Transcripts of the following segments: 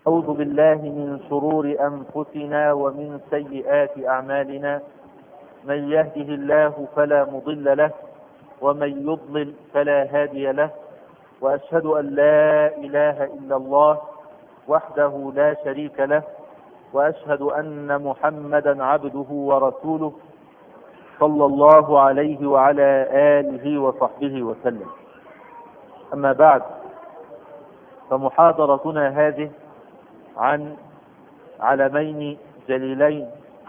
أعوذ بالله من شرور أنفسنا ومن سيئات أعمالنا. من يهده الله فلا مضل له ومن يضلل فلا هادي له، وأشهد أن لا إله إلا الله وحده لا شريك له، وأشهد أن محمدا عبده ورسوله صلى الله عليه وعلى آله وصحبه وسلم. أما بعد، فمحاضرتنا هذه عن علمين جليلين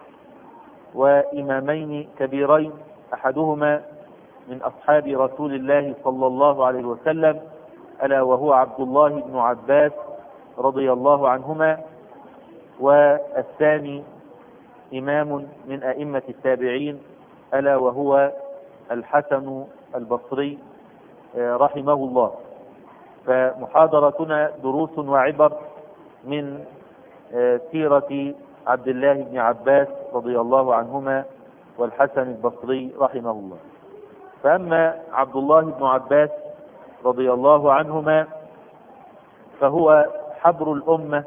وإمامين كبيرين، أحدهما من أصحاب رسول الله صلى الله عليه وسلم، ألا وهو عبد الله بن عباس رضي الله عنهما، والثاني إمام من أئمة التابعين، ألا وهو الحسن البصري رحمه الله. فمحاضرتنا دروس وعبر من سيرة عبد الله بن عباس رضي الله عنهما والحسن البصري رحمه الله. فأما عبد الله بن عباس رضي الله عنهما فهو حبر الأمة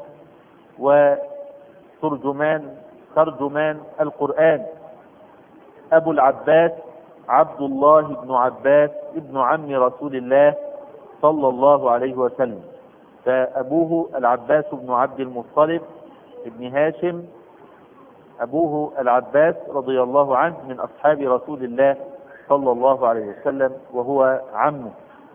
وترجمان القرآن، أبو العباس عبد الله بن عباس ابن عم رسول الله صلى الله عليه وسلم. فأبوه العباس بن عبد المطلب ابن هاشم، أبوه العباس رضي الله عنه من أصحاب رسول الله صلى الله عليه وسلم، وهو عمه.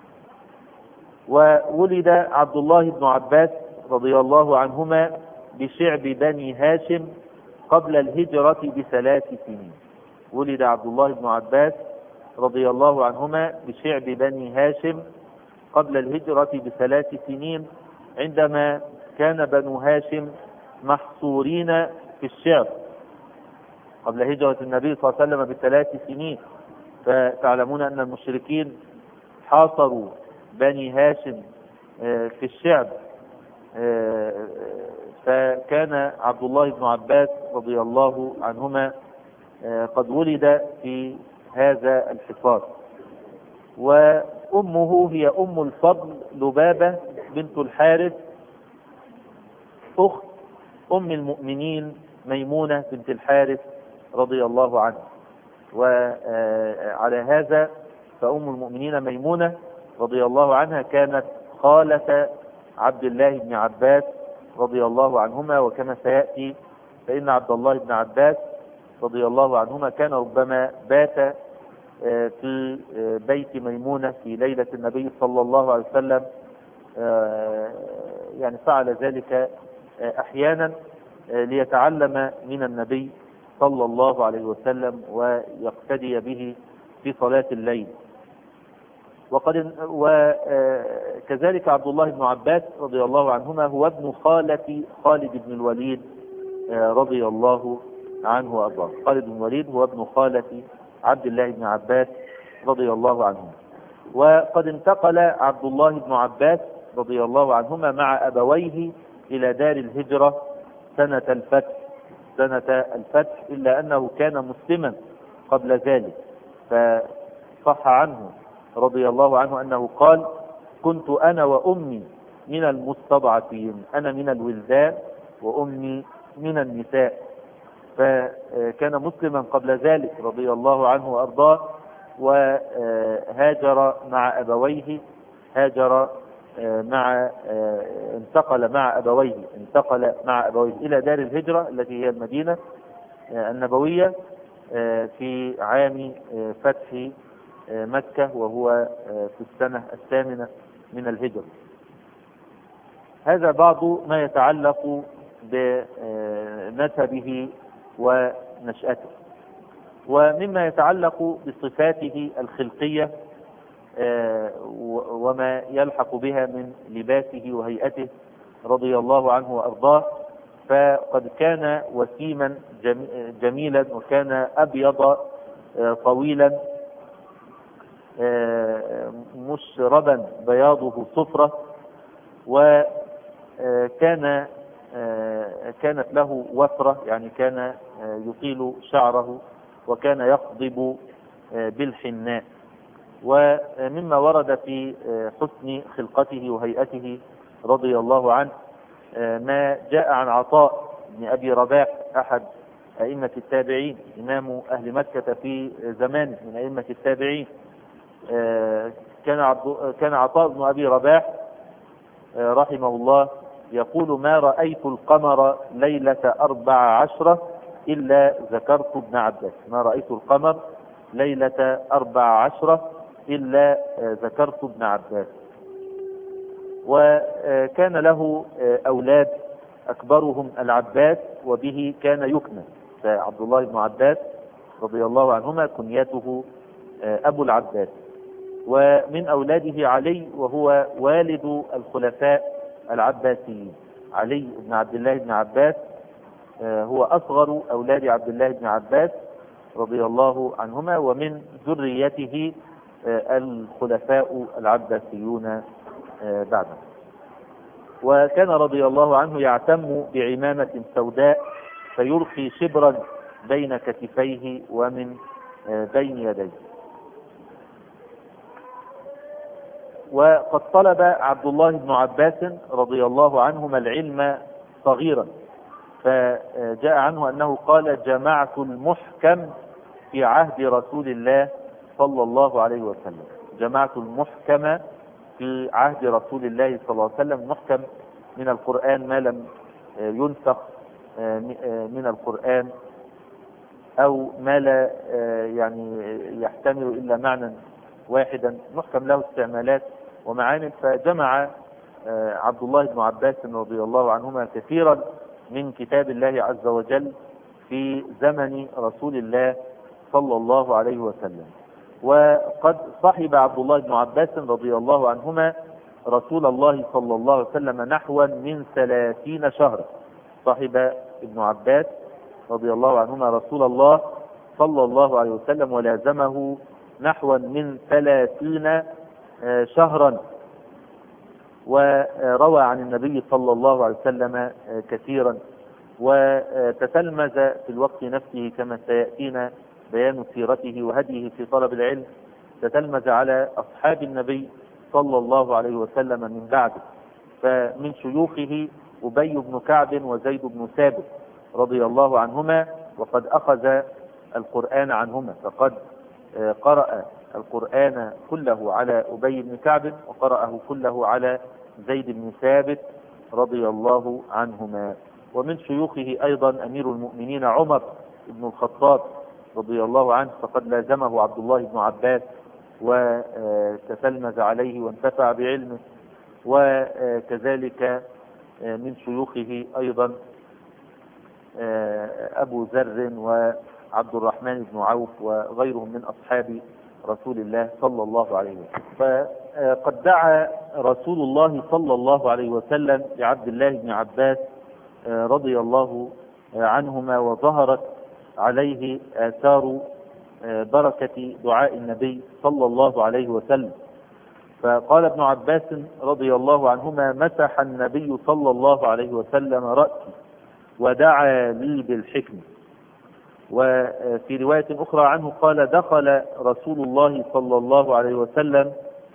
وولد عبد الله بن عباس رضي الله عنهما بشعب بني هاشم قبل الهجرة ب3 سنين. ولد عبد الله بن عباس رضي الله عنهما بشعب بني هاشم قبل الهجرة ب3 سنين، عندما كان بنو هاشم محصورين في الشعب قبل هجرة النبي صلى الله عليه وسلم ب3 سنين. فتعلمون أن المشركين حاصروا بني هاشم في الشعب، فكان عبد الله بن عباس رضي الله عنهما قد ولد في هذا الحصار. وأمه هي أم الفضل لبابة بنت الحارث، أخت أم المؤمنين ميمونة بنت الحارث رضي الله عنها. وعلى هذا فأم المؤمنين ميمونة رضي الله عنها كانت خالة عبد الله بن عباس رضي الله عنهما. وكما سيأتي فإن عبد الله بن عباس رضي الله عنهما كان ربما بات في بيت ميمونة في ليلة النبي صلى الله عليه وسلم، يعني فعل ذلك أحيانا ليتعلم من النبي صلى الله عليه وسلم ويقتدي به في صلاة الليل. وكذلك عبد الله بن عباس رضي الله عنهما هو ابن خالة خالد بن الوليد رضي الله عنه وأرضاه. خالد بن الوليد هو ابن خالة عبد الله بن عباس رضي الله عنه. وقد انتقل عبد الله بن عباس رضي الله عنهما مع أبويه إلى دار الهجرة سنة الفتح، إلا أنه كان مسلما قبل ذلك. فصح عنه رضي الله عنه أنه قال: كنت أنا وأمي من المستضعفين، أنا من الولدان وأمي من النساء. فكان مسلما قبل ذلك رضي الله عنه وأرضاه، وهاجر مع أبويه، انتقل مع أبويه إلى دار الهجرة التي هي المدينة النبوية في عام فتح مكة، وهو في السنة 8 من الهجرة. هذا بعض ما يتعلق بنسبه ونشأته. ومما يتعلق بصفاته الخلقية وما يلحق بها من لباسه وهيئته رضي الله عنه وأرضاه، فقد كان وسيما جميلا، وكان أبيض طويلا مشربا بياضه صفرة، وكانت له وفرة، يعني كان يطيل شعره وكان يخضب بالحناء. ومما ورد في حسن خلقته وهيئته رضي الله عنه ما جاء عن عطاء بن أبي رباح أحد أئمة التابعين، إمام أهل مكة في زمانه من أئمة التابعين. كان عطاء بن أبي رباح رحمه الله يقول: ما رأيت القمر ليلة 14 إلا ذكرت ابن عباس. ما رأيت القمر ليلة 14 إلا ذكرت ابن عباس. وكان له أولاد أكبرهم العباس، وبه كان يكنى. فعبد الله بن عباس رضي الله عنهما كنيته أبو العباس. ومن أولاده علي، وهو والد الخلفاء العباسيين. علي بن عبد الله بن عباس هو أصغر أولاد عبد الله بن عباس رضي الله عنهما، ومن ذريته الخلفاء العباسيون بعده. وكان رضي الله عنه يعتم بعمامة سوداء فيرخي شبرا بين كتفيه ومن بين يديه. وقد طلب عبد الله بن عباس رضي الله عنهما العلم صغيرا، فجاء عنه أنه قال: جمعت المحكم في عهد رسول الله صلى الله عليه وسلم. جمعت المحكم في عهد رسول الله صلى الله عليه وسلم. المحكم من القرآن ما لم ينسخ من القرآن، أو ما لا يعني يحتمل إلا معنى واحدا. محكم له استعمالات ومعاني. فجمع عبد الله بن عباس رضي الله عنهما كثيرا من كتاب الله عز وجل في زمن رسول الله صلى الله عليه وسلم. وقد صحب عبد الله بن عباس رضي الله عنهما رسول الله صلى الله عليه وسلم نحوا من 30 شهرا. صحب ابن عباس رضي الله عنهما رسول الله صلى الله عليه وسلم ولازمه نحوا من 30 شهرا، وروى عن النبي صلى الله عليه وسلم كثيرا، وتتلمذ في الوقت نفسه كما سيأتينا بيان سيرته وهديه في طلب العلم. تتلمذ على أصحاب النبي صلى الله عليه وسلم من بعده. فمن شيوخه أبي بن كعب وزيد بن ثابت رضي الله عنهما، وقد أخذ القرآن عنهما، فقد قرأ القرآن كله على أبي بن كعب، وقرأه كله على زيد بن ثابت رضي الله عنهما. ومن شيوخه أيضا أمير المؤمنين عمر بن الخطاب رضي الله عنه، فقد لازمه عبد الله بن عباس وتتلمذ عليه وانتفع بعلمه. وكذلك من شيوخه أيضا أبو ذر وعبد الرحمن بن عوف وغيرهم من أصحاب رسول الله صلى الله عليه وسلم. فقد دعا رسول الله صلى الله عليه وسلم لعبد الله بن عباس رضي الله عنهما، وظهرت عليه آثار بركة دعاء النبي صلى الله عليه وسلم. فقال ابن عباس رضي الله عنهما: مسح النبي صلى الله عليه وسلم رأسي ودعا لي بالحكمة. وفي رواية أخرى عنه قال: دخل رسول الله صلى الله عليه وسلم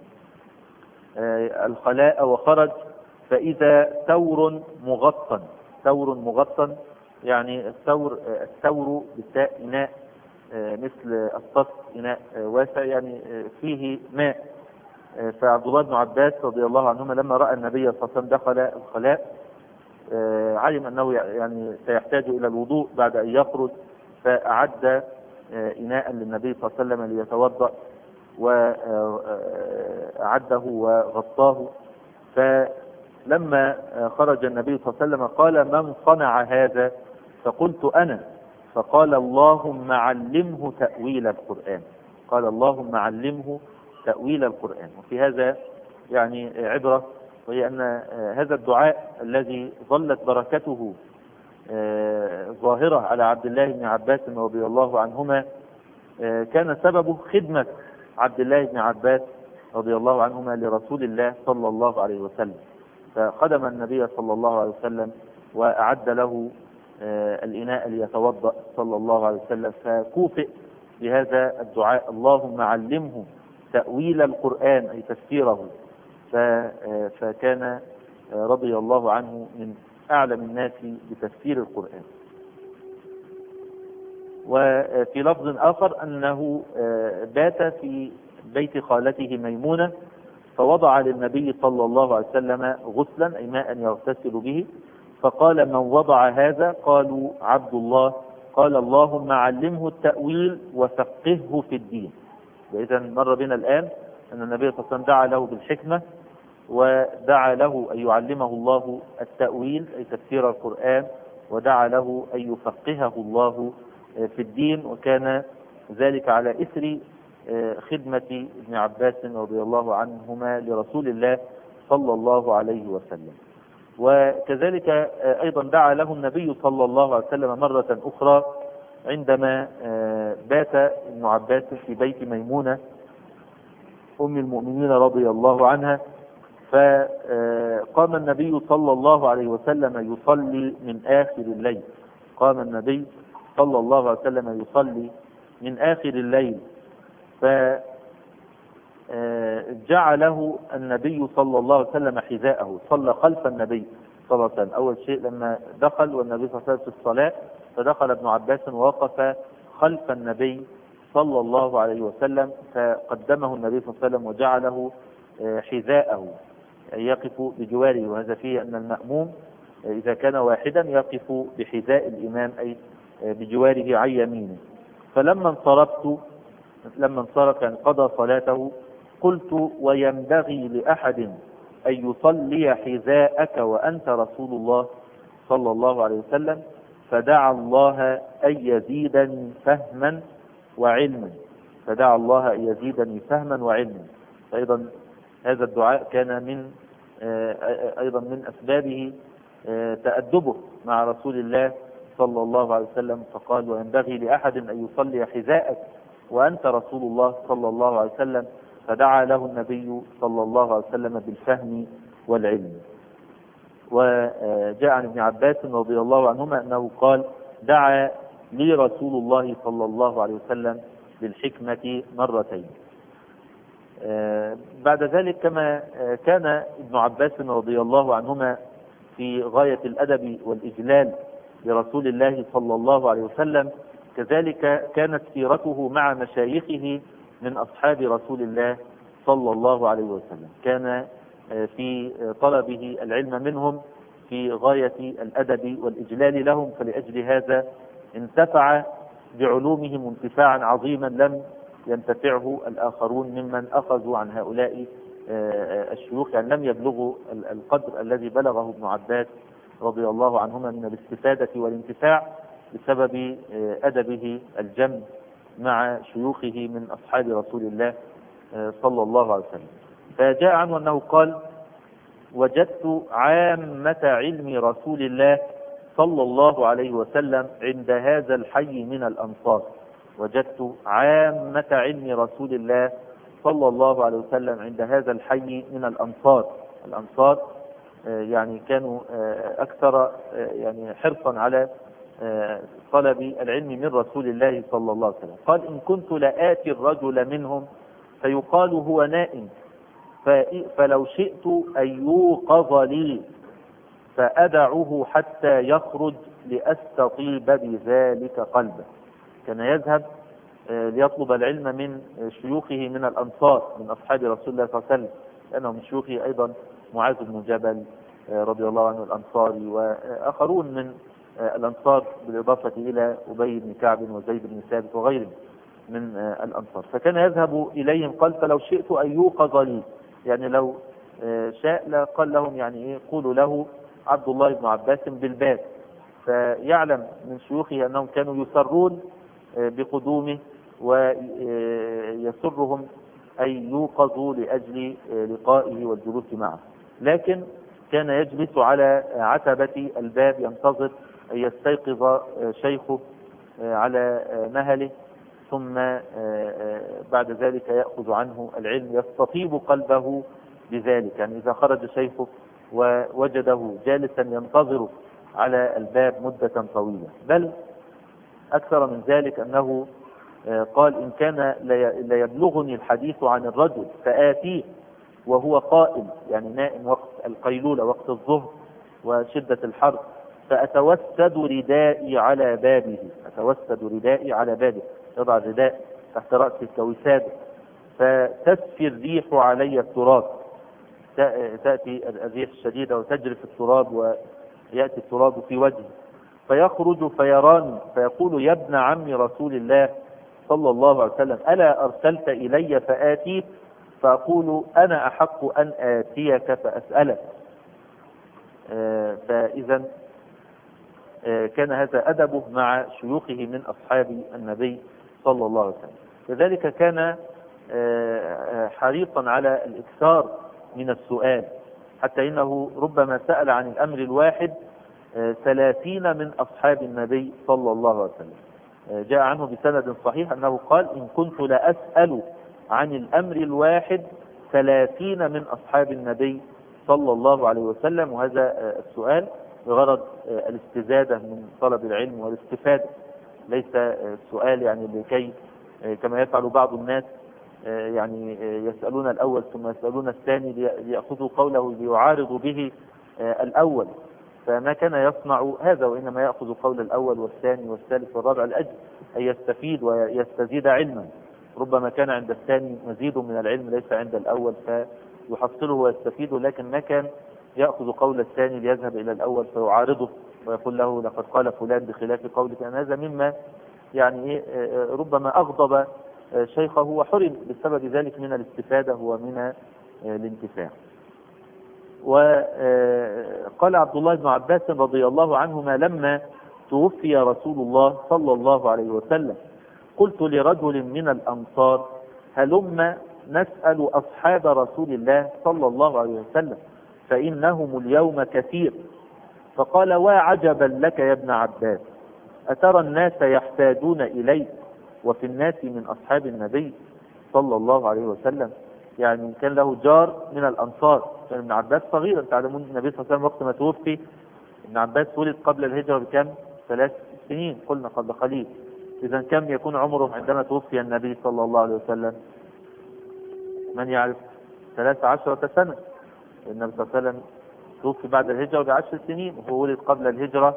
الخلاء وخرج فإذا ثور مغطى. ثور مغطى يعني الثور بالتاء إناء مثل الصف، إناء واسع يعني فيه ماء. فعبد الله بن عباس رضي الله عنهما لما رأى النبي صلى الله عليه وسلم دخل الخلاء علم أنه يعني سيحتاج إلى الوضوء بعد أن يخرج، فأعد إناء للنبي صلى الله عليه وسلم ليتوضأ، وأعده وغطاه. فلما خرج النبي صلى الله عليه وسلم قال: من صنع هذا؟ فقلت أنا. فقال: اللهم علمه تأويل القرآن. قال: اللهم علمه تأويل القرآن. وفي هذا يعني عبرة، وهي أن هذا الدعاء الذي ظلت بركته ظاهرة على عبد الله بن عباس رضي الله عنهما كان سببه خدمة عبد الله بن عباس رضي الله عنهما لرسول الله صلى الله عليه وسلم. فخدم النبي صلى الله عليه وسلم وأعد له الإناء ليتوضأ صلى الله عليه وسلم، فكوفئ بهذا الدعاء: اللهم علمه تأويل القرآن، أي تفسيره. فكان رضي الله عنه من أعلم الناس بتفسير القرآن. وفي لفظ آخر أنه بات في بيت خالته ميمونة، فوضع للنبي صلى الله عليه وسلم غسلا أي ماء يغتسل به، فقال: من وضع هذا؟ قالوا: عبد الله. قال: اللهم علمه التأويل وفقهه في الدين. إذا مر بنا الآن أن النبي صلى الله عليه وسلم دعا له بالحكمة، ودعا له أن يعلمه الله التأويل أي تفسير القرآن، ودعا له أن يفقهه الله في الدين، وكان ذلك على إثر خدمة ابن عباس رضي الله عنهما لرسول الله صلى الله عليه وسلم. وكذلك أيضا دعا له النبي صلى الله عليه وسلم مرة أخرى عندما بات ابن عباس في بيت ميمونة أم المؤمنين رضي الله عنها، فقام النبي صلى الله عليه وسلم يصلي من آخر الليل. قام النبي صلى الله عليه وسلم يصلي من آخر الليل، فجعله النبي صلى الله عليه وسلم حذاءه، صلى خلف النبي صلى الله عليه وسلم. أول شيء لما دخل والنبي صلى الله عليه وسلم في الصلاة، فدخل ابن عباس ووقف خلف النبي صلى الله عليه وسلم، فقدمه النبي صلى الله عليه وسلم وجعله حذاءه أي يقف بجواره. وهذا فيه أن المأموم إذا كان واحدا يقف بحذاء الإمام أي بجواره عن يمينه. فلما انصرف يعني قضى صلاته، قلت: وينبغي لأحد أن يصلي حذاءك وأنت رسول الله صلى الله عليه وسلم، فدعا الله أن يزيدني فهما وعلما. فدعا الله أن يزيدني فهما وعلما. فأيضا هذا الدعاء كان من أيضا من أسبابه تأدبه مع رسول الله صلى الله عليه وسلم، فقال: وينبغي لأحد أن يصلي حذاءك وأنت رسول الله صلى الله عليه وسلم، فدعا له النبي صلى الله عليه وسلم بالفهم والعلم. وجاء عن ابن عباس رضي الله عنهما أنه قال: دعا لي رسول الله صلى الله عليه وسلم بالحكمة مرتين. بعد ذلك كما كان ابن عباس رضي الله عنهما في غاية الأدب والإجلال لرسول الله صلى الله عليه وسلم، كذلك كانت سيرته مع مشايخه من أصحاب رسول الله صلى الله عليه وسلم. كان في طلبه العلم منهم في غاية الأدب والإجلال لهم، فلأجل هذا انتفع بعلومهم انتفاعا عظيما لم ينتفعه الآخرون ممن أخذوا عن هؤلاء الشيوخ، يعني لم يبلغوا القدر الذي بلغه ابن عباس رضي الله عنهما من الاستفادة والانتفاع بسبب أدبه الجم مع شيوخه من أصحاب رسول الله صلى الله عليه وسلم. فجاء عنه أنه قال: وجدت عامة علم رسول الله صلى الله عليه وسلم عند هذا الحي من الأنصار. وجدت عامة علم رسول الله صلى الله عليه وسلم عند هذا الحي من الأنصار. الأنصار يعني كانوا أكثر يعني حرصا على طلب العلم من رسول الله صلى الله عليه وسلم. قال: إن كنت لآتي الرجل منهم فيقال هو نائم، فلو شئت أن يوقظ لي فأدعه حتى يخرج لأستطيب بذلك قلبه. كان يذهب ليطلب العلم من شيوخه من الأنصار من أصحاب رسول الله صلى الله عليه وسلم، لأنه من شيوخه أيضا معاذ بن جبل رضي الله عنه الأنصاري، وآخرون من الأنصار بالإضافة إلى أبي بن كعب وزيد بن ثابت وغيرهم من الأنصار. فكان يذهب إليهم، قال: فلو شئت أن يوقظ لي، يعني لو شاء قال لهم يعني إيه، قولوا له عبد الله بن عباس بالباب. فيعلم من شيوخه أنهم كانوا يسرون بقدومه ويسرهم أن يوقظوا لأجل لقائه والجلوس معه، لكن كان يجلس على عتبة الباب ينتظر أن يستيقظ شيخه على مهله، ثم بعد ذلك يأخذ عنه العلم، يستطيب قلبه بذلك. يعني إذا خرج شيخه ووجده جالسا ينتظر على الباب مدة طويلة، بل أكثر من ذلك أنه قال: إن كان ليبلغني الحديث عن الرجل فآتيه وهو قائم، يعني نائم وقت القيلولة وقت الظهر، وشدة الحر، فأتوسد ردائي على بابه، أتوسد ردائي على بابه، يضع الرداء تحت رأسه كوسادة، فتسفي الريح علي التراب، تأتي الريح الشديدة وتجرف التراب ويأتي التراب في وجهه، فيخرج فيراني فيقول يا ابن عم رسول الله صلى الله عليه وسلم ألا أرسلت إلي فآتيك؟ فأقول أنا أحق أن آتيك فأسألك. فإذا كان هذا أدبه مع شيوخه من أصحاب النبي صلى الله عليه وسلم. لذلك كان حريصا على الإكثار من السؤال، حتى إنه ربما سأل عن الأمر الواحد 30 من أصحاب النبي صلى الله عليه وسلم. جاء عنه بسند صحيح أنه قال إن كنت لأسأل عن الأمر الواحد 30 من أصحاب النبي صلى الله عليه وسلم. وهذا السؤال بغرض الاستزادة من طلب العلم والاستفادة، ليس السؤال يعني لكي كما يفعل بعض الناس يعني يسألون الأول ثم يسألون الثاني ليأخذوا قوله ليعارضوا به الأول، فما كان يصنع هذا، وإنما يأخذ قول الأول والثاني والثالث والرابع لأجل أن يستفيد ويستزيد علما. ربما كان عند الثاني مزيد من العلم ليس عند الأول فيحصله ويستفيد، لكن ما كان يأخذ قول الثاني ليذهب إلى الأول فيعارضه ويقول له لقد قال فلان بخلاف قولك. أن هذا مما يعني ربما أغضب شيخه وحرم بسبب ذلك من الاستفادة ومن الانتفاع. وقال عبد الله بن عباس رضي الله عنهما لما توفي رسول الله صلى الله عليه وسلم قلت لرجل من الأنصار هلم نسأل أصحاب رسول الله صلى الله عليه وسلم فإنهم اليوم كثير. فقال وعجبا لك يا ابن عباس، أترى الناس يحتاجون إليك وفي الناس من أصحاب النبي صلى الله عليه وسلم؟ يعني كان له جار من الأنصار، كان ابن عباس صغيرا، تعلمون النبي صلى الله عليه وسلم وقت ما توفي ابن عباس ولد قبل الهجرة بكم؟ 3 سنين قلنا قبل قليل. إذا كم يكون عمره عندما توفي النبي صلى الله عليه وسلم؟ من يعرف؟ 13 سنة. النبي صلى الله عليه وسلم توفي بعد الهجرة ب10 سنين وهو ولد قبل الهجرة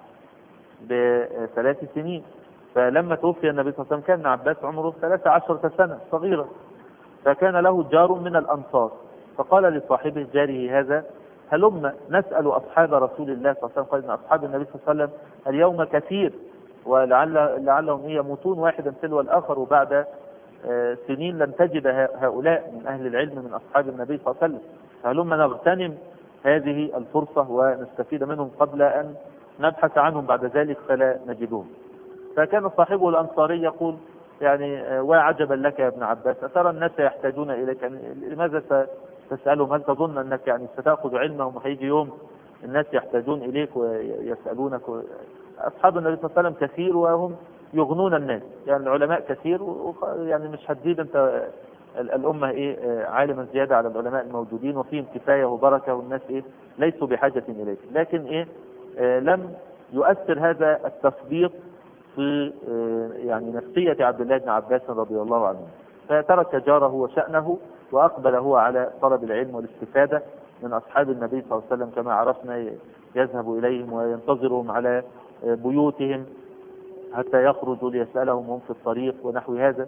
ب3 سنين. فلما توفي النبي صلى الله عليه وسلم كان ابن عباس عمره 13 سنة صغيرا، فكان له جار من الأنصار، فقال لصاحبه جاره هذا هلم نسأل أصحاب رسول الله صلى الله عليه وسلم، قال إن أصحاب النبي صلى الله عليه وسلم اليوم كثير ولعلهم يموتون واحدا تلو الآخر، وبعد سنين لم تجد هؤلاء من أهل العلم من أصحاب النبي صلى الله عليه وسلم، فهلم نغتنم هذه الفرصة ونستفيد منهم قبل أن نبحث عنهم بعد ذلك فلا نجدهم. فكان صاحبه الأنصاري يقول يعني وعجبا لك يا ابن عباس، أترى الناس يحتاجون إليك، يعني لماذا تسألهم؟ هل تظن أنك يعني ستأخذ علمهم وهيجي يوم الناس يحتاجون إليك ويسألونك؟ أصحاب النبي صلى الله عليه وسلم كثير وهم يغنون الناس، يعني العلماء كثير يعني مش هتزيد أنت الأمة عالما زيادة على العلماء الموجودين وفيهم كفاية وبركة والناس ليسوا بحاجة إليك، لكن لم يؤثر هذا التثبيط في يعني نفسية عبد الله بن عباس رضي الله عنه، فترك جاره وشأنه وأقبل هو على طلب العلم والاستفادة من أصحاب النبي صلى الله عليه وسلم كما عرفنا، يذهب إليهم وينتظرهم على بيوتهم حتى يخرجوا ليسألهم هم في الطريق ونحو هذا.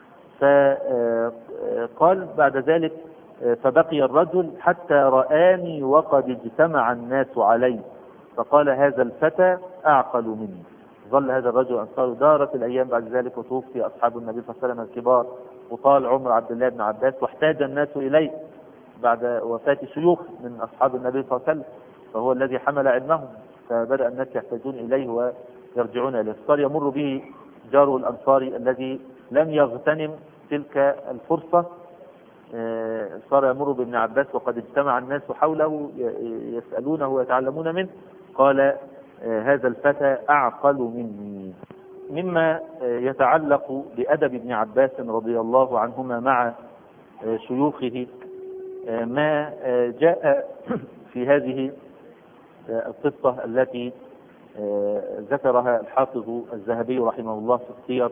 فقال بعد ذلك فبقي الرجل حتى رآني وقد اجتمع الناس علي، فقال هذا الفتى أعقل مني. ظل هذا الرجل أنصاره، دارت الأيام بعد ذلك وتوفي أصحاب النبي صلى الله عليه وسلم الكبار وطال عمر عبد الله بن عباس، واحتاج الناس إليه بعد وفاة شيوخ من أصحاب النبي صلى الله عليه وسلم، فهو الذي حمل علمهم، فبدأ الناس يحتاجون إليه ويرجعون إليه. صار يمر به جاره الأنصاري الذي لم يغتنم تلك الفرصة، صار يمر بابن عباس وقد اجتمع الناس حوله يسألونه ويتعلمون منه، قال هذا الفتى أعقل مني. مما يتعلق بأدب ابن عباس رضي الله عنهما مع شيوخه ما جاء في هذه القصة التي ذكرها الحافظ الذهبي رحمه الله في السير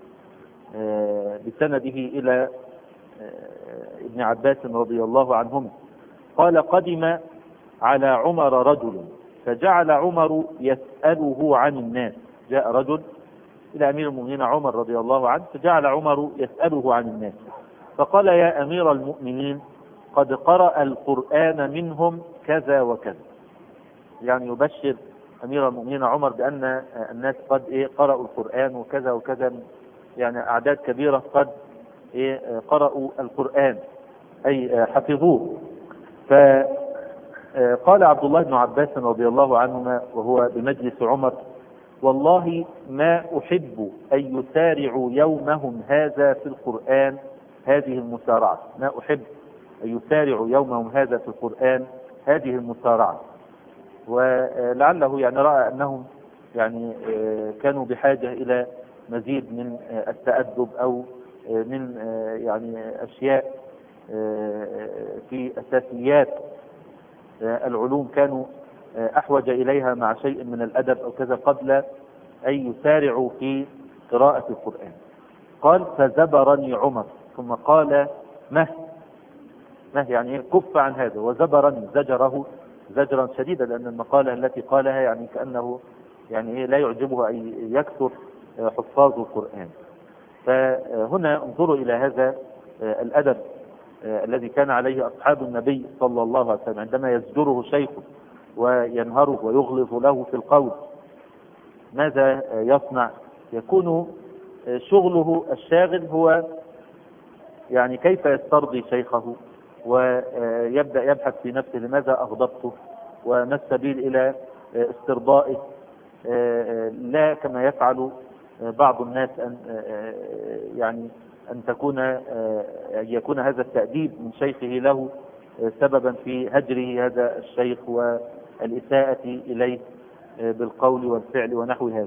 بسنده إلى ابن عباس رضي الله عنهما قال قدم على عمر رجل فجعل عمر يسأله عن الناس. جاء رجل إلى أمير المؤمنين عمر رضي الله عنه فجعل عمر يسأله عن الناس، فقال: يا أمير المؤمنين قد قرأ القرآن منهم كذا وكذا. يعني يبشر أمير المؤمنين عمر بأن الناس قد قرأوا القرآن وكذا وكذا، يعني أعداد كبيرة قد قرأوا القرآن أي حفظوه. فقال عبد الله بن عباس رضي الله عنهما وهو بمجلس عمر: والله ما أحب أن يسارعوا يومهم هذا في القرآن هذه المسارعة. ما أحب أن يسارعوا يومهم هذا في القرآن هذه المسارعة. ولعله يعني رأى أنهم يعني كانوا بحاجة إلى مزيد من التأدب أو من يعني أشياء في أساسيات العلوم كانوا أحوج إليها مع شيء من الأدب أو كذا قبل أن يسارعوا في قراءة القرآن. قال: فزبرني عمر، ثم قال: مه يعني كف عن هذا، وزبرني زجره زجرا شديدا، لأن المقالة التي قالها يعني كأنه يعني لا يعجبه أن يكثر حفاظ القرآن. فهنا انظروا إلى هذا الأدب الذي كان عليه أصحاب النبي صلى الله عليه وسلم عندما يزجره شيخه وينهره ويغلظ له في القول. ماذا يصنع؟ يكون شغله الشاغل هو يعني كيف يسترضي شيخه، ويبدأ يبحث في نفسه لماذا أغضبته وما السبيل إلى استرضائه، لا كما يفعل بعض الناس أن يعني أن يكون هذا التأديب من شيخه له سببا في هجره هذا الشيخ والإساءة إليه بالقول والفعل ونحو هذا.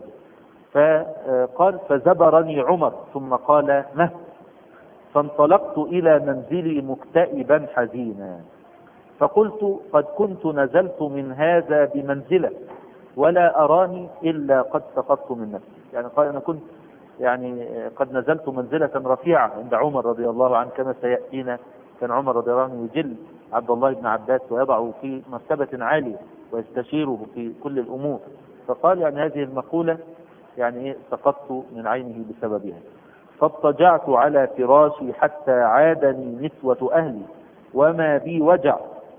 فقال: فزبرني عمر، ثم قال: مه. فانطلقت إلى منزلي مكتئبا حزينا، فقلت: قد كنت نزلت من هذا بمنزلة ولا أراني إلا قد سقطت من نفسي. يعني قال: أنا كنت يعني قد نزلت منزلة رفيعة عند عمر رضي الله عنه، كما سيأتينا كان عمر رضي الله عنه يجل عبد الله بن عباس ويضعه في مرتبة عالية ويستشيره في كل الأمور. فقال: يعني هذه المقولة يعني سقطت من عينه بسببها. فاضطجعت على فراشي حتى عادني نسوة أهلي وما بي وجع.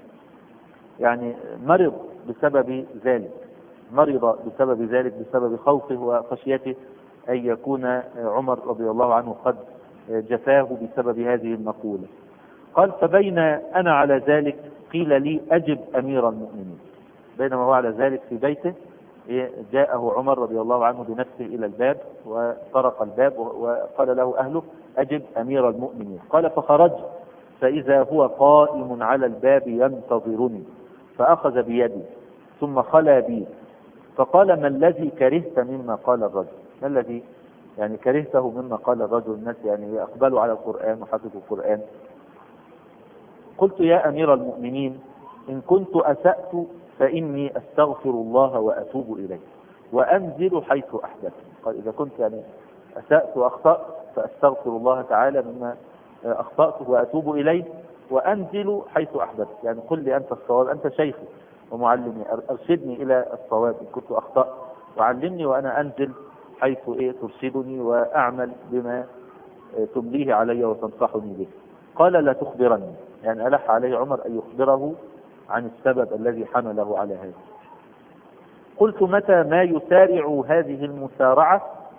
يعني مرض بسبب ذلك، مرض بسبب ذلك، بسبب خوفه وخشيته أن يكون عمر رضي الله عنه قد جفاه بسبب هذه المقولة. قال: فبين أنا على ذلك قيل لي: أجب أمير المؤمنين. بينما هو على ذلك في بيته جاءه عمر رضي الله عنه بنفسه إلى الباب وطرق الباب وقال له أهله: أجب أمير المؤمنين. قال: فخرج فإذا هو قائم على الباب ينتظرني، فأخذ بيدي ثم خلا بي فقال: ما الذي كرهت مما قال الرجل؟ ما الذي يعني كرهته مما قال الرجل؟ الناس يعني أقبلوا على القرآن وحفظوا القرآن. قلت: يا أمير المؤمنين إن كنت أسأت فإني أستغفر الله وأتوب إليه وأنزل حيث أحدث. قال: إذا كنت يعني أسأت وأخطأت فأستغفر الله تعالى مما أخطأته وأتوب إليه وأنزل حيث أحدث. يعني قل لي أنت الصواب، أنت شيخي ومعلمي، أرشدني إلى الصواب إن كنت أخطأت، وعلمني وأنا أنزل حيث ترشدني وأعمل بما تمليه علي وتنصحني به. قال: لا تخبرني. يعني ألح عليه عمر أن يخبره عن السبب الذي حمله على هذا. قلت: متى ما يسارع هذه المسارعة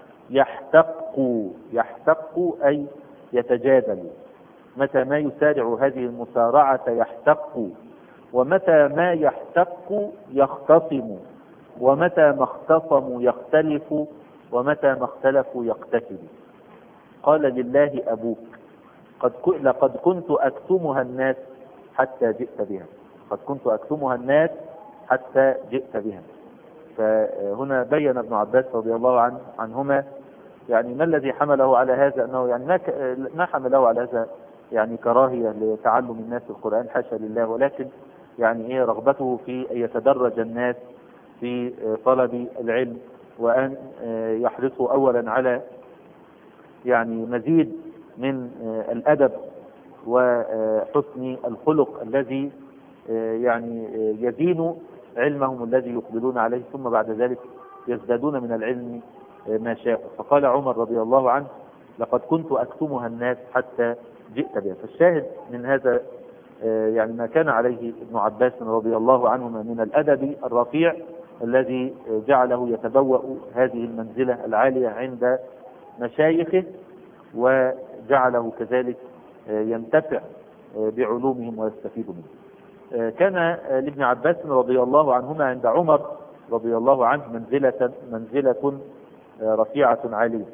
يحتق أي يتجادل. متى ما يسارع هذه المسارعة يحتق، ومتى ما يحتق يختصم، ومتى ما اختصموا يختلف، ومتى ما اختلفوا يقتتل. قال: لله أبوك لقد كنت أكتمها الناس حتى جئت بها. قد كنت أكتمها الناس حتى جئت بها. فهنا بين ابن عباس رضي الله عنهما يعني ما الذي حمله على هذا، أنه يعني ما حمله على هذا يعني كراهية لتعلم الناس القرآن، حاشا لله، ولكن يعني رغبته في أن يتدرج الناس في طلب العلم، وأن يحرصوا أولا على يعني مزيد من الأدب وحسن الخلق الذي يعني يزين علمهم الذي يقبلون عليه، ثم بعد ذلك يزدادون من العلم ما شاءوا. فقال عمر رضي الله عنه: لقد كنت أكتمها الناس حتى جئت بها. فالشاهد من هذا يعني ما كان عليه ابن عباس رضي الله عنهما من الأدب الرفيع الذي جعله يتبوأ هذه المنزلة العالية عند مشايخه، وجعله كذلك ينتفع بعلومهم ويستفيد منه. كان لابن عباس رضي الله عنهما عند عمر رضي الله عنه منزلة رفيعة عالية.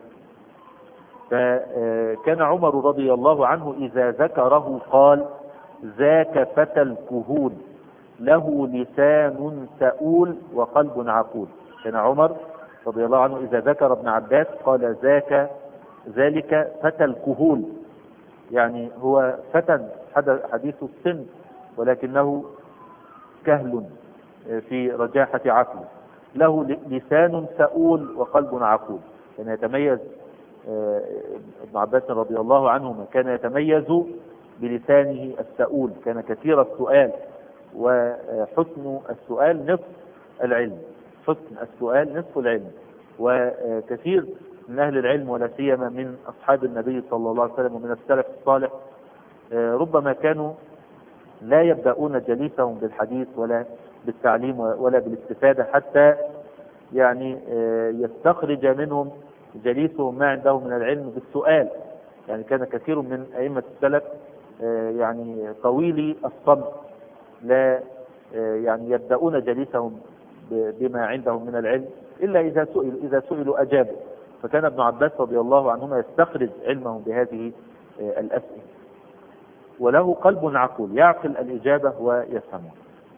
فكان عمر رضي الله عنه إذا ذكره قال: ذاك فتى الكهول له لسان سؤول وقلب عقول. كان عمر رضي الله عنه إذا ذكر ابن عباس قال: ذلك فتى الكهول، يعني هو فتى حديث السن ولكنه كهل في رجاحة عقله، له لسان سؤول وقلب عقول. كان يتميز ابن عباس رضي الله عنهما كان يتميز بلسانه السؤول، كان كثير السؤال، وحسن السؤال نصف العلم، حسن السؤال نصف العلم. وكثير من أهل العلم ولا سيما من أصحاب النبي صلى الله عليه وسلم ومن السلف الصالح ربما كانوا لا يبدأون جليسهم بالحديث ولا بالتعليم ولا بالاستفادة حتى يعني يستخرج منهم جليسهم ما عندهم من العلم بالسؤال. يعني كان كثير من أئمة السلف يعني طويلي الصمت، لا يعني يبدأون جليسهم بما عندهم من العلم إلا إذا سئلوا أجابوا. فكان ابن عباس رضي الله عنهما يستخرج علمهم بهذه الأسئلة. وله قلب عقول، يعقل الإجابة ويفهمها.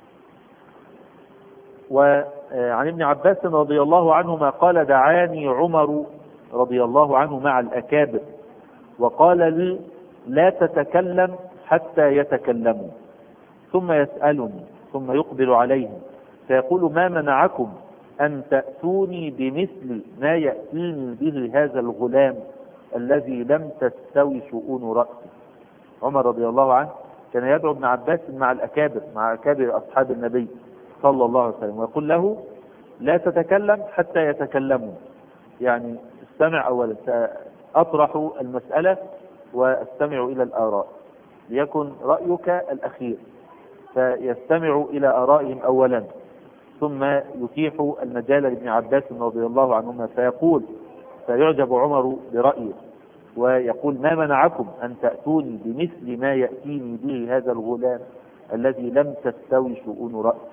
وعن ابن عباس رضي الله عنهما قال: دعاني عمر رضي الله عنه مع الأكابر وقال لي: لا تتكلم حتى يتكلموا، ثم يسألني ثم يقبل عليهم فيقول: ما منعكم أن تأتوني بمثل ما يأتيني به هذا الغلام الذي لم تستوي شؤون رأسه. عمر رضي الله عنه كان يدعو ابن عباس مع الأكابر، مع أكابر أصحاب النبي صلى الله عليه وسلم، ويقول له: لا تتكلم حتى يتكلموا، يعني استمع أولا، سأطرح المسألة واستمع إلى الآراء ليكن رأيك الأخير. فيستمع إلى آرائهم أولا ثم يتيح المجال لابن عباس رضي الله عنهما فيقول، فيعجب عمر برأيه ويقول: ما منعكم أن تأتوني بمثل ما يأتيني به هذا الغلام الذي لم تستوي شؤون رأسه.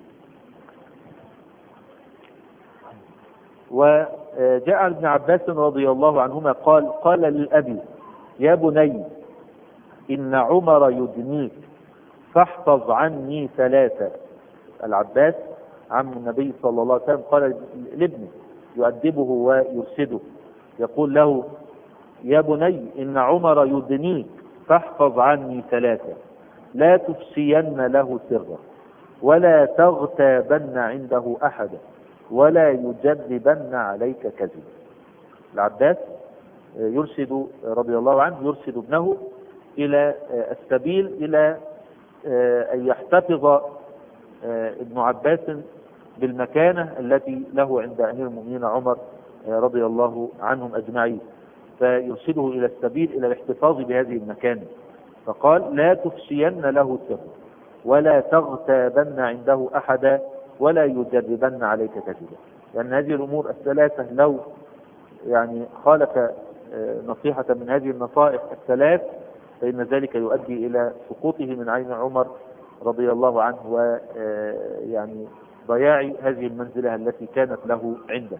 وجاء ابن عباس رضي الله عنهما قال للأبي: يا بني إن عمر يدنيك فاحفظ عني ثلاثة. العباس عم النبي صلى الله عليه وسلم قال لابنه يؤدبه ويرشده، يقول له: يا بني إن عمر يدنيك فاحفظ عني ثلاثة: لا تفشين له سرا، ولا تغتابن عنده أحدا، ولا يجذبن عليك كذبا. العباس يرشد رضي الله عنه يرشد ابنه إلى السبيل إلى أن يحتفظ ابن عباس بالمكانة التي له عند أمير المؤمنين عمر رضي الله عنهم أجمعين، فيرشده إلى السبيل إلى الاحتفاظ بهذه المكانة. فقال: لا تفشين له سر، ولا تغتابن عنده أحدا، ولا يجربن عليك كذبا. لأن هذه الأمور الثلاثة لو يعني خالف نصيحة من هذه النصائح الثلاث فإن ذلك يؤدي إلى سقوطه من عين عمر رضي الله عنه، ويعني ضياع هذه المنزلة التي كانت له عنده.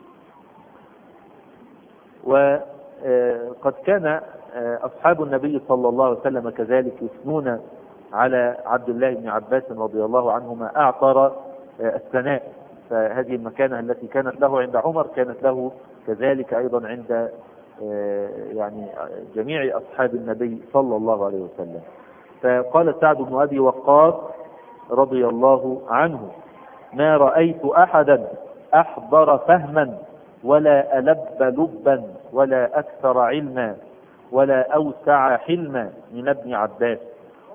وقد كان أصحاب النبي صلى الله عليه وسلم كذلك يثنون على عبد الله بن عباس رضي الله عنهما أعطر الثناء. فهذه المكانة التي كانت له عند عمر كانت له كذلك أيضا عند يعني جميع أصحاب النبي صلى الله عليه وسلم. فقال سعد بن أبي وقاص رضي الله عنه: ما رأيت أحدا أحضر فهما ولا ألب لبا ولا أكثر علما ولا أوسع حلما من ابن عباس.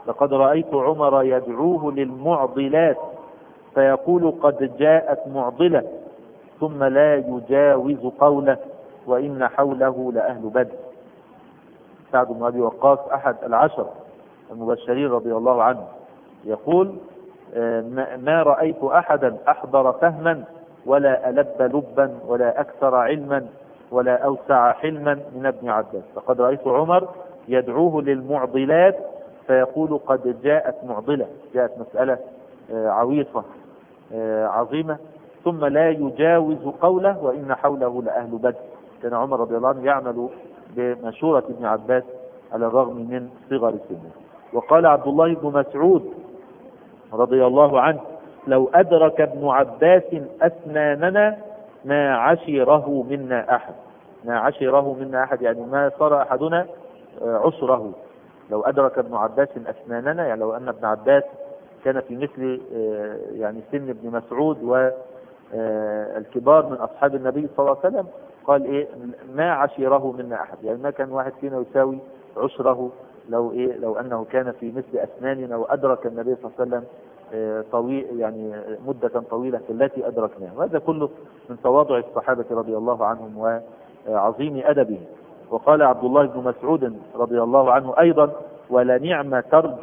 لقد رأيت عمر يدعوه للمعضلات فيقول قد جاءت معضلة ثم لا يجاوز قوله وإن حوله لأهل بدر. سعد بن أبي وقاص أحد العشر المبشرين رضي الله عنه يقول ما رأيت أحدا أحضر فهما ولا ألب لبا ولا أكثر علما ولا أوسع حلما من ابن عباس. لقد رأيت عمر يدعوه للمعضلات فيقول قد جاءت معضلة، جاءت مسألة عويصة عظيمة، ثم لا يجاوز قوله وإن حوله لأهل بدر. كان عمر رضي الله عنه يعمل بمشورة ابن عباس على الرغم من صغر سنه. وقال عبد الله بن مسعود رضي الله عنه لو أدرك ابن عباس أسناننا ما عشره منا أحد. ما عشره منا أحد يعني ما صار أحدنا عشره. لو أدرك ابن عباس أسناننا يعني لو أن ابن عباس كان في مثل يعني سن ابن مسعود والكبار من أصحاب النبي صلى الله عليه وسلم، قال إيه ما عشره منا أحد، يعني ما كان واحد فينا يساوي عشره لو أنه كان في مثل أسناننا وأدرك النبي صلى الله عليه وسلم طويل يعني مدة طويلة التي أدركناها. وهذا كله من تواضع الصحابة رضي الله عنهم وعظيم أدبهم. وقال عبد الله بن مسعود رضي الله عنه أيضا ولنعم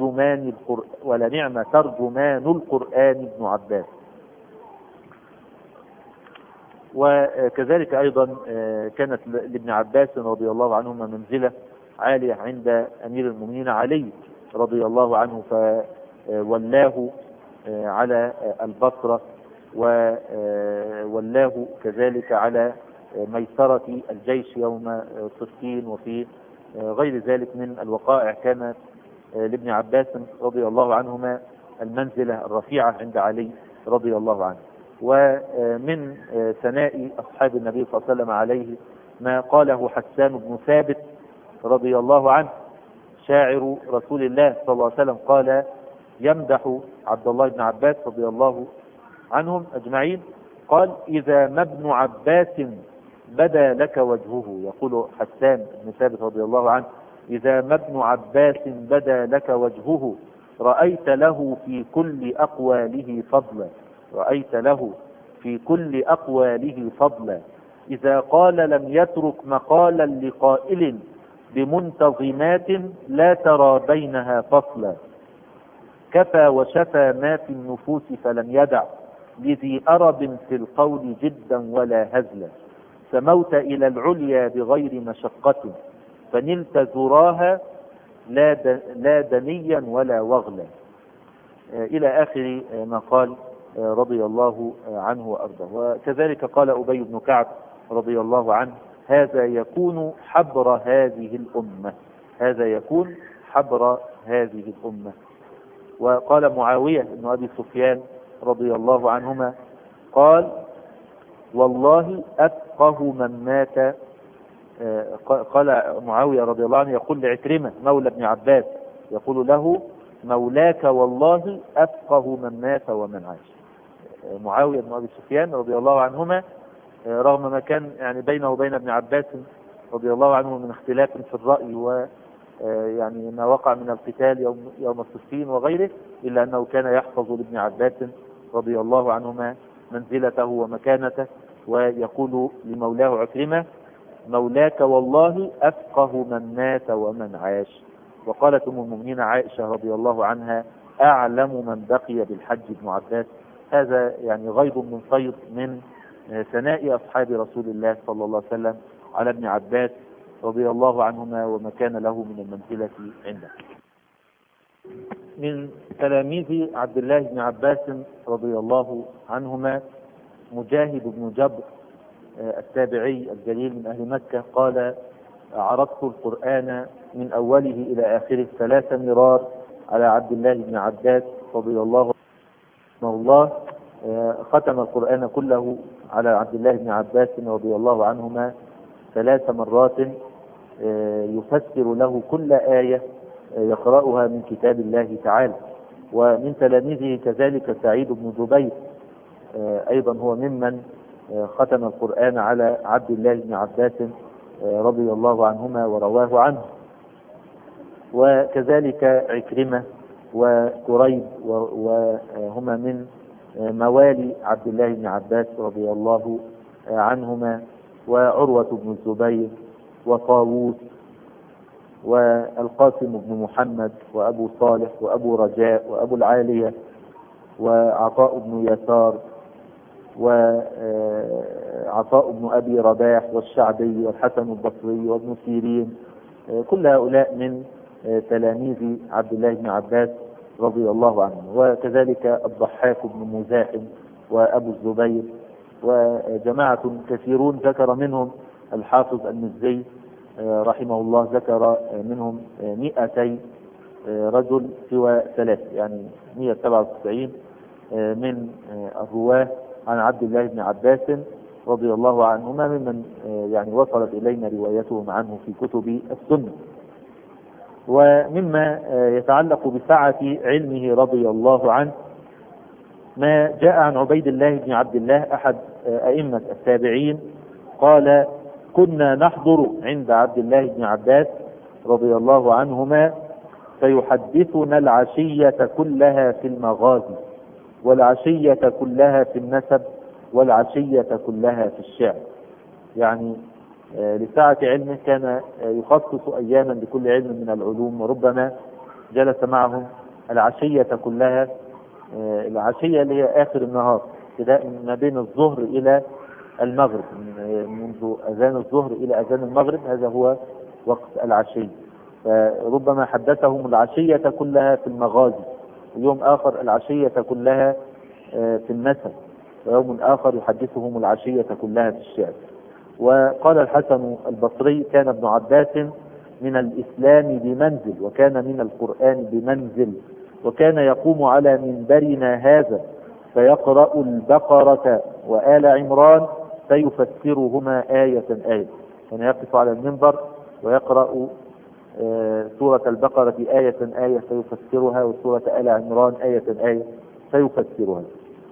ترجمان القرآن ابن عباس. وكذلك أيضا كانت لابن عباس رضي الله عنهما منزلة عالية عند أمير المؤمنين علي رضي الله عنه، فولاه على البصرة وولاه كذلك على ميسرة الجيش يوم صفين وفي غير ذلك من الوقائع. كانت لابن عباس رضي الله عنهما المنزلة الرفيعة عند علي رضي الله عنه. ومن ثناء أصحاب النبي صلى الله عليه وسلم عليه ما قاله حسان بن ثابت رضي الله عنه شاعر رسول الله صلى الله عليه وسلم، قال يمدح عبد الله بن عباس رضي الله عنهم أجمعين، قال إذا ما ابن عباس بدا لك وجهه. يقول حسان بن ثابت رضي الله عنه إذا ما ابن عباس بدا لك وجهه رأيت له في كل أقواله فضلا. رأيت له في كل أقواله فضلا إذا قال لم يترك مقالا لقائل بمنتظمات لا ترى بينها فصلا كفى وشفى ما في النفوس فلم يدع لذي أرب في القول جدا ولا هزلا سموت إلى العليا بغير مشقة فنلت زراها لا دنيا ولا وغلا، إلى آخر ما قال رضي الله عنه وأرضاه. وكذلك قال أبي بن كعب رضي الله عنه هذا يكون حبر هذه الأمة. هذا يكون حبر هذه الأمة. وقال معاوية بن أبي سفيان رضي الله عنهما قال والله أفقه من مات. قال معاوية رضي الله عنه يقول لعكرمة مولى ابن عباس يقول له مولاك والله أفقه من مات ومن عاش. معاوية بن أبي سفيان رضي الله عنهما رغم ما كان يعني بينه وبين ابن عباس رضي الله عنه من اختلاف في الرأي ويعني ما وقع من القتال يوم الصفين وغيره، إلا أنه كان يحفظ لابن عباس رضي الله عنهما منزلته ومكانته، ويقول لمولاه عكرمة مولاك والله أفقه من مات ومن عاش. وقالت أم المؤمنين عائشة رضي الله عنها أعلم من بقي بالحج ابن عباس. هذا يعني غيض من فيض من ثناء أصحاب رسول الله صلى الله عليه وسلم على ابن عباس رضي الله عنهما وما كان له من المنزلة عنده. من تلاميذ عبد الله بن عباس رضي الله عنهما مجاهد بن جبر التابعي الجليل من أهل مكة قال عرضت القرآن من أوله إلى آخره 3 مرار على عبد الله بن عباس رضي الله عنه. ختم القرآن كله على عبد الله بن عباس رضي الله عنهما 3 مرات يفسر له كل آية يقرأها من كتاب الله تعالى. ومن تلاميذه كذلك سعيد بن جبير أيضا هو ممن ختم القرآن على عبد الله بن عباس رضي الله عنهما ورواه عنه. وكذلك عكرمة وكريب، وهما من موالي عبد الله بن عباس رضي الله عنهما، وعروة بن الزبير، وطاووس، والقاسم بن محمد، وأبو صالح، وأبو رجاء، وأبو العالية، وعطاء بن يسار، وعطاء بن أبي رباح، والشعبي، والحسن البصري، وابن سيرين. كل هؤلاء من تلاميذ عبد الله بن عباس رضي الله عنه. وكذلك الضحاك بن مزاحم، وأبو الزبير، وجماعة كثيرون ذكر منهم الحافظ المزي رحمه الله، ذكر منهم 200 رجل سوى 3، يعني 197 من الرواة عن عبد الله بن عباس رضي الله عنهما، ممن يعني وصلت إلينا روايتهم عنه في كتب السنة. ومما يتعلق بسعة علمه رضي الله عنه ما جاء عن عبيد الله بن عبد الله أحد أئمة التابعين قال: كنا نحضر عند عبد الله بن عباس رضي الله عنهما فيحدثنا العشية كلها في المغازي، والعشية كلها في النسب، والعشية كلها في الشعر. يعني لسعة علمه كان يخصص أياما لكل علم من العلوم، وربما جلس معهم العشية كلها. العشية اللي هي آخر النهار، ابتداء ما بين الظهر إلى المغرب، منذ أذان الظهر إلى أذان المغرب، هذا هو وقت العشية. فربما حدثهم العشية كلها في المغازي، ويوم آخر العشية كلها في النسب، ويوم آخر يحدثهم العشية كلها في الشعر. وقال الحسن البصري: كان ابن عباس من الإسلام بمنزل، وكان من القرآن بمنزل، وكان يقوم على منبرنا هذا فيقرأ البقرة وآل عمران فيفسرهما آية آية. كان يقف على المنبر ويقرأ سورة البقرة آية آية فيفسرها، وسورة آل عمران آية آية فيفسرها.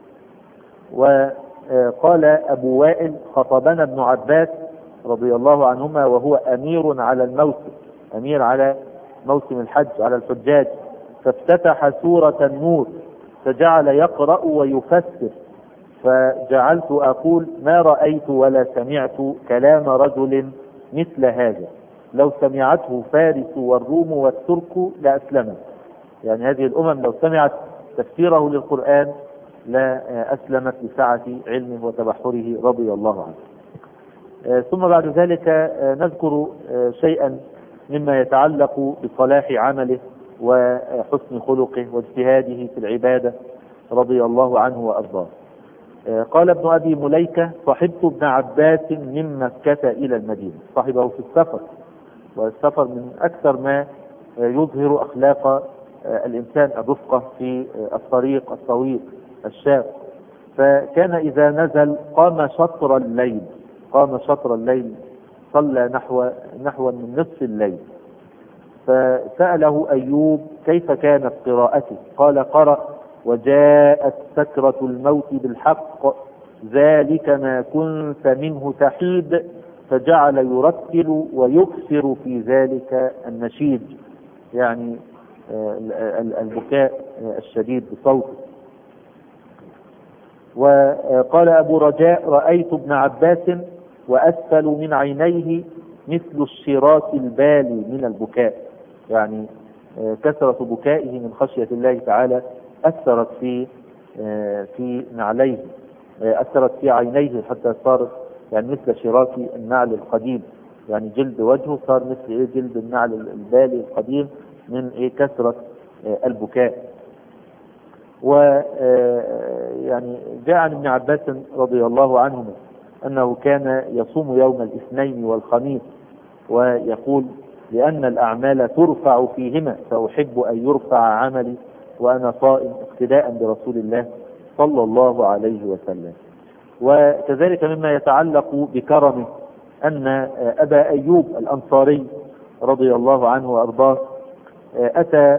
وقال أبو وائل: خطبنا ابن عباس رضي الله عنهما وهو أمير على الموسم، أمير على موسم الحج على الحجاج، فافتتح سورة النور فجعل يقرأ ويفسر، فجعلت أقول: ما رأيت ولا سمعت كلام رجل مثل هذا، لو سمعته فارس والروم والترك لأسلمت. يعني هذه الأمم لو سمعت تفسيره للقرآن لا أسلمت لسعة علمه وتبحره رضي الله عنه. ثم بعد ذلك نذكر شيئا مما يتعلق بصلاح عمله وحسن خلقه واجتهاده في العبادة رضي الله عنه وأرضاه. قال ابن أبي مليكة: صحبت ابن عباس من مكة إلى المدينة، صحبه في السفر، والسفر من أكثر ما يظهر أخلاق الإنسان الرفقة في الطريق الطويل الشاق. فكان إذا نزل قام شطر الليل، صلى نحو من نصف الليل. فسأله أيوب: كيف كانت قراءته؟ قال: قرأ: وجاءت سكرة الموت بالحق، ذلك ما كنت منه تحيد، فجعل يرتل ويكثر في ذلك النشيد، يعني البكاء الشديد بصوته. وقال أبو رجاء: رأيت ابن عباس وأسفل من عينيه مثل الشراك البالي من البكاء، يعني كثرة بكائه من خشية الله تعالى أثرت في نعليه، أثرت في عينيه حتى صارت يعني مثل شراك النعل القديم، يعني جلد وجهه صار مثل جلد النعل البالي القديم من كثرة البكاء. ويعني جاء عن ابن عباس رضي الله عنهما أنه كان يصوم يوم الاثنين والخميس، ويقول: لأن الأعمال ترفع فيهما، فأحب أن يرفع عملي وأنا صائم اقتداء برسول الله صلى الله عليه وسلم. وكذلك مما يتعلق بكرمه أن أبا أيوب الأنصاري رضي الله عنه وأرضاه أتى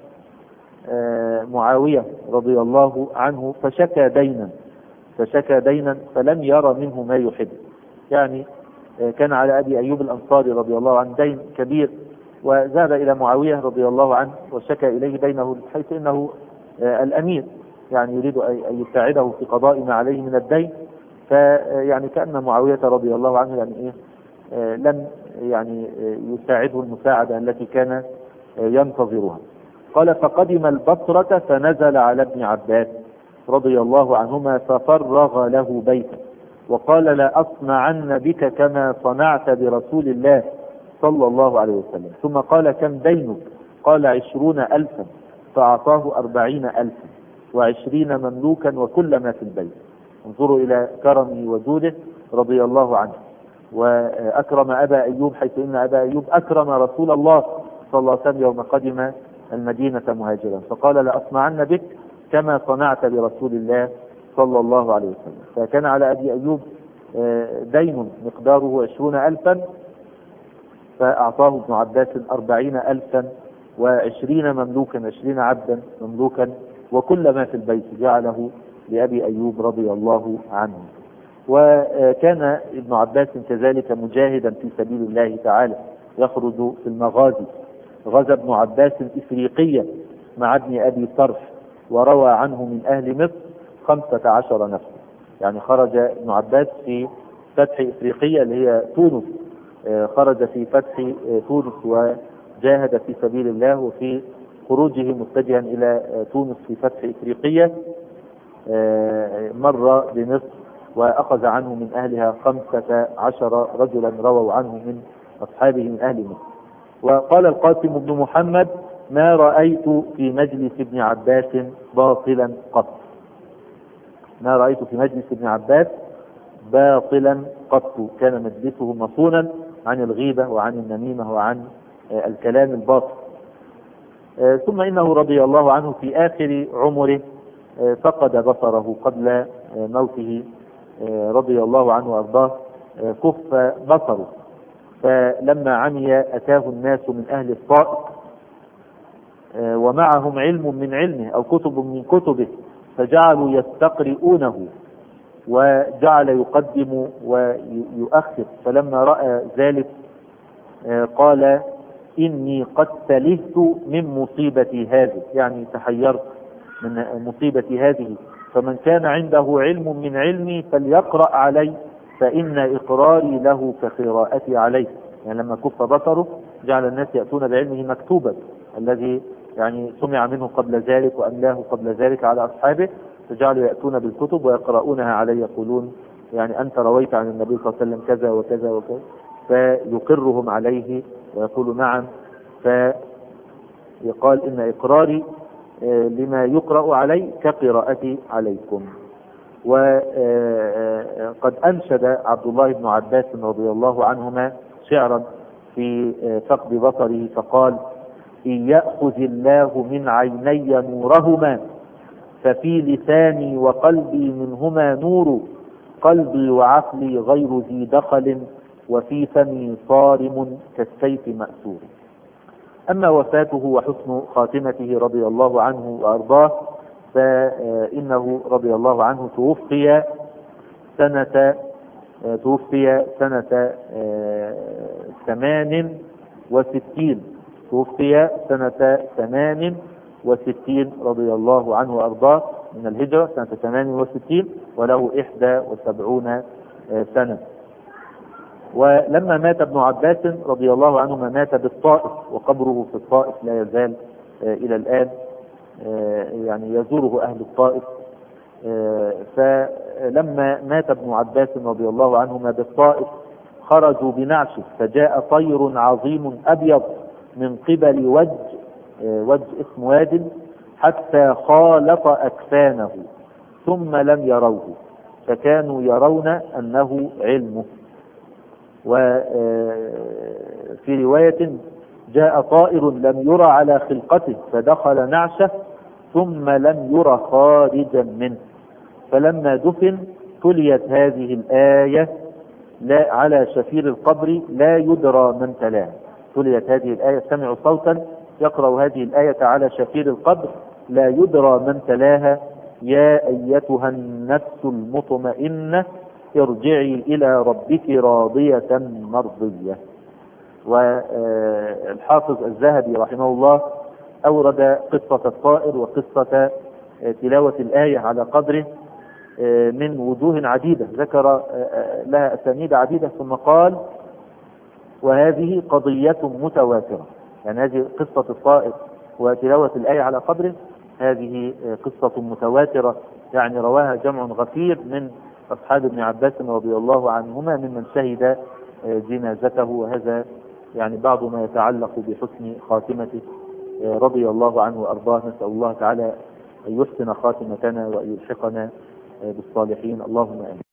معاوية رضي الله عنه فشكى دينا فلم يرى منه ما يحب. يعني كان على أبي أيوب الأنصاري رضي الله عنه دين كبير وذهب إلى معاوية رضي الله عنه وشكى إليه بينه، حيث إنه الأمير يعني يريد أن يساعده في قضاء ما عليه من الدين، فيعني كأن معاوية رضي الله عنه يعني لم يعني يساعده المساعدة التي كان ينتظرها. قال: فقدم البصرة فنزل على ابن عباس رضي الله عنهما ففرغ له بيته وقال: لا أصنعن بك كما صنعت برسول الله صلى الله عليه وسلم. ثم قال: كم دينك؟ قال: 20,000. فأعطاه 40,000 و20 مملوكا وكل ما في البيت. انظروا إلى كرمه وجوده رضي الله عنه. وأكرم أبا أيوب، حيث إن أبا أيوب أكرم رسول الله صلى الله عليه وسلم يوم قدم المدينة مهاجرا، فقال: لأصنعن بك كما صنعت برسول الله صلى الله عليه وسلم. فكان على أبي أيوب دين مقداره 20,000، فأعطاه ابن عباس 40,000 و20 مملوكا، 20 عبدا مملوكا وكل ما في البيت جعله لأبي أيوب رضي الله عنه. وكان ابن عباس كذلك مجاهدا في سبيل الله تعالى، يخرج في المغازي. غزا ابن عباس إفريقيا مع ابن أبي صرف، وروى عنه من أهل مصر 15 نفسا. يعني خرج ابن عباس في فتح إفريقيا اللي هي تونس، خرج في فتح تونس وجاهد في سبيل الله، وفي خروجه متجها إلى تونس في فتح إفريقيا مر بمصر وأخذ عنه من أهلها 15 رجلا رووا عنه من أصحابه من أهل مصر. وقال القاسم بن محمد: ما رأيت في مجلس ابن عباس باطلا قط. ما رأيت في مجلس ابن عباس باطلا قط. كان مجلسه مصونا عن الغيبة وعن النميمة وعن الكلام الباطل. ثم إنه رضي الله عنه في آخر عمره فقد بصره قبل موته رضي الله عنه وأرضاه، كف بصره. فلما عمي أتاه الناس من أهل الطائف ومعهم علم من علمه أو كتب من كتبه، فجعلوا يستقرئونه وجعل يقدم ويؤخر. فلما رأى ذلك قال: إني قد تلهت من مصيبتي هذه، يعني تحيرت من مصيبتي هذه، فمن كان عنده علم من علمي فليقرأ علي فإن إقراري له كقراءتي عليه. يعني لما كف بصره جعل الناس يأتون بعلمه مكتوبا الذي يعني سمع منه قبل ذلك وأملاه قبل ذلك على أصحابه، فجعلوا يأتون بالكتب ويقرؤونها عليه، يقولون يعني أنت رويت عن النبي صلى الله عليه وسلم كذا وكذا وكذا، فيقرهم عليه ويقول نعم. فيقال إن إقراري لما يقرأ علي كقراءتي عليكم. وقد أنشد عبد الله بن عباس رضي الله عنهما شعرا في فقد بصره فقال: إن يأخذ الله من عيني نورهما ففي لساني وقلبي منهما نور، قلبي وعقلي غير ذي دخل وفي فمي صارم كالسيف مأسور. أما وفاته وحسن خاتمته رضي الله عنه وأرضاه، فإنه رضي الله عنه توفي سنة 68. توفي سنة 68 رضي الله عنه وأرضاه من الهجرة، سنة 68 وله 71 سنة. ولما مات ابن عباس رضي الله عنهما مات بالطائف، وقبره في الطائف لا يزال إلى الآن يعني يزوره أهل الطائف. فلما مات ابن عباس رضي الله عنهما بالطائف خرجوا بنعشه، فجاء طير عظيم أبيض من قبل وجه اسم واد حتى خالط أكفانه ثم لم يروه، فكانوا يرون أنه علمه. وفي رواية جاء طائر لم يرى على خلقته فدخل نعشه ثم لم يرى خارجا منه، فلما دفن تليت هذه الآية لا على شفير القبر لا يدرى من تلاها. تليت هذه الآية، سمعوا صوتا يقرأ هذه الآية على شفير القبر لا يدرى من تلاها: يا أيتها النفس المطمئنة ارجعي إلى ربك راضية مرضية. والحافظ الذهبي رحمه الله أورد قصة الطائر وقصة تلاوة الآية على قدره من وجوه عديدة، ذكر لها أسانيد عديدة، ثم قال وهذه قضية متواترة. يعني هذه قصة الطائر وتلاوة الآية على قدره هذه قصة متواترة، يعني رواها جمع غفير من أصحاب ابن عباس رضي الله عنهما ممن شهد جنازته. وهذا يعني بعض ما يتعلق بحسن خاتمته رضي الله عنه وأرضاه. نسأل الله تعالى أن يحسن خاتمتنا وأن يلحقنا بالصالحين، اللهم آمين.